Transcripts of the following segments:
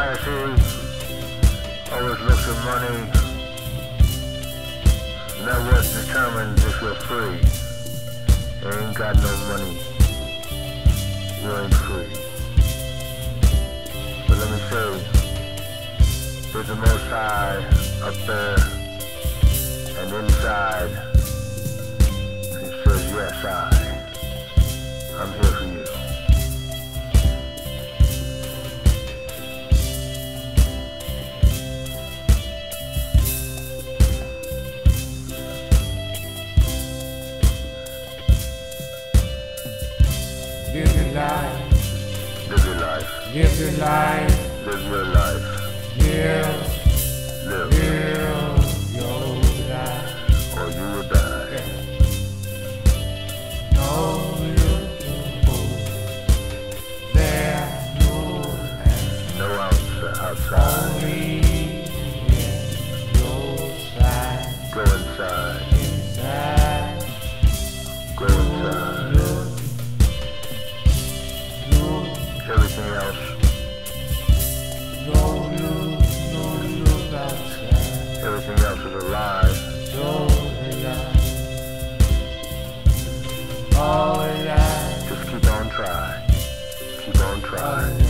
society always looks at money. Not what determines if you're free. You ain't got no money, you ain't free. But let me say, there's the Most High up there and inside. He says, yes, I'm here for you. Live your life. Live your life. Live your life. Live your life. Live. Live. Live your life. Or you will die. No loophole. There no answer. No outside. Only in your side. Go inside. Inside. Go inside. Everything else. No look outside. Everything else is a lie. So alive. All alive. Just keep on trying. Keep on trying.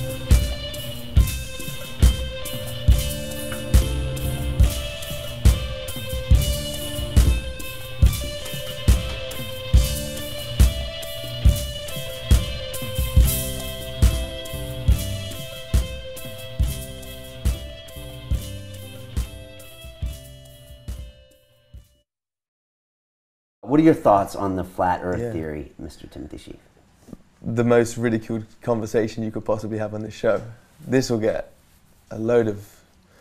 What are your thoughts on the flat Earth theory, Mr. Timothy Sheaf? The most ridiculed conversation you could possibly have on this show. This will get a load of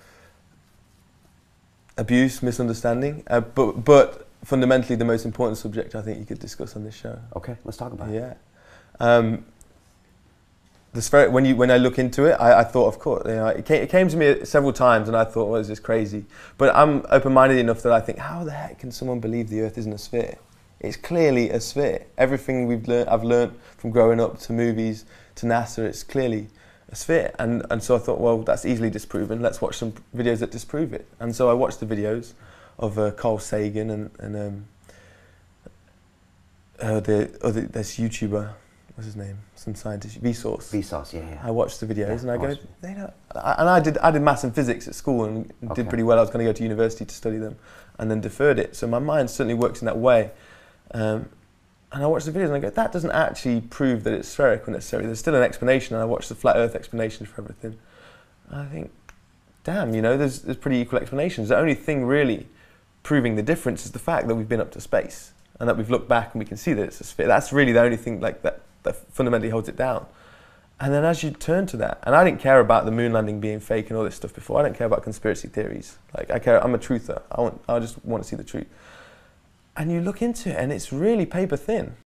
abuse, misunderstanding, but fundamentally the most important subject I think you could discuss on this show. Okay, let's talk about it. Yeah. The spirit, when I look into it, I thought, of course, you know, it came to me several times, and I thought, well, is this crazy? But I'm open-minded enough that I think, how the heck can someone believe the Earth isn't a sphere? It's clearly a sphere. Everything I've learned from growing up to movies to NASA, it's clearly a sphere. And so I thought, well, that's easily disproven. Let's watch some videos that disprove it. And so I watched the videos of Carl Sagan and this YouTuber. What's his name? Some scientist, Vsauce. Vsauce, yeah. I watched the videos and I go, awesome. they don't. And I did maths and physics at school and did pretty well. I was going to go to university to study them, and then deferred it. So my mind certainly works in that way. And I watched the videos and I go, that doesn't actually prove that it's spherical necessarily. There's still an explanation, and I watched the flat Earth explanation for everything. And I think, damn, you know, there's pretty equal explanations. The only thing really proving the difference is the fact that we've been up to space and that we've looked back and we can see that it's a sphere. That's really the only thing like that fundamentally holds it down. And then as you turn to that, and I didn't care about the moon landing being fake and all this stuff before. I don't care about conspiracy theories. Like I'm a truther. I just want to see the truth. And you look into it and it's really paper thin.